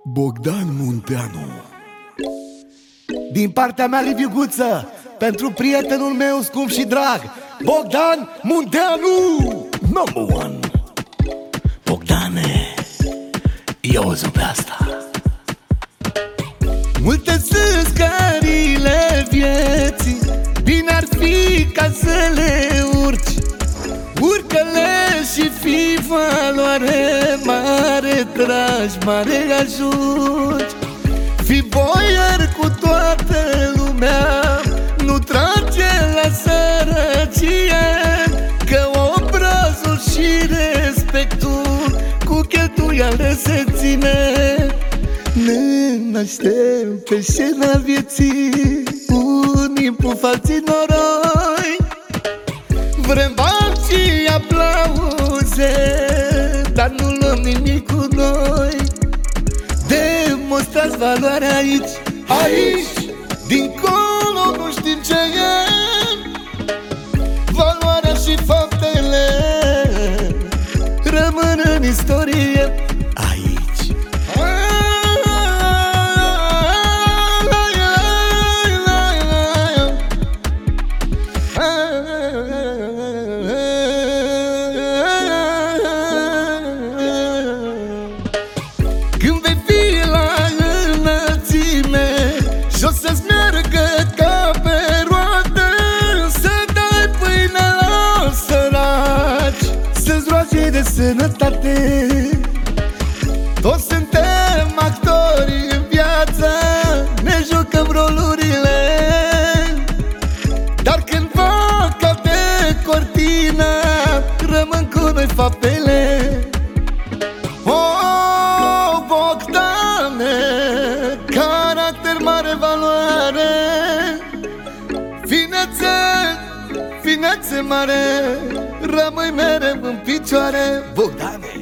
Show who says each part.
Speaker 1: Bogdan Munteanu. Din partea mea, Liviu Guță, pentru prietenul meu scump și drag, Bogdan Munteanu.
Speaker 2: Number one. Bogdane, ia o pe asta.
Speaker 1: Multe sunt scările vieții, bine ar fi ca să le urci. Urcă-le și fii valoare mare, tragi mare ajungi. Fii boier cu toată lumea, nu trage la sărăcie, că obrazul și respectul cu cheltuială se ține. Ne naștem pe scena vieții, unii puf, alții noroi. Vrem bani și aplauze, dar nu luăm nimic cu noi. Demonstrați valoarea aici, aici, dincolo nu știm ce e. Valoarea și faptele rămân în istorie aici. Când vei fi la înălțime și o să-ți meargă ca pe roată, să dai pâine la săraci, să-ți roage de sănătate. Toți suntem actori în viață, ne jucăm rolurile, dar când va cade cortina, rămân cu noi faptele. Caracter mare, valoare, finețe mare, rămâi mereu în picioare. Bogdane.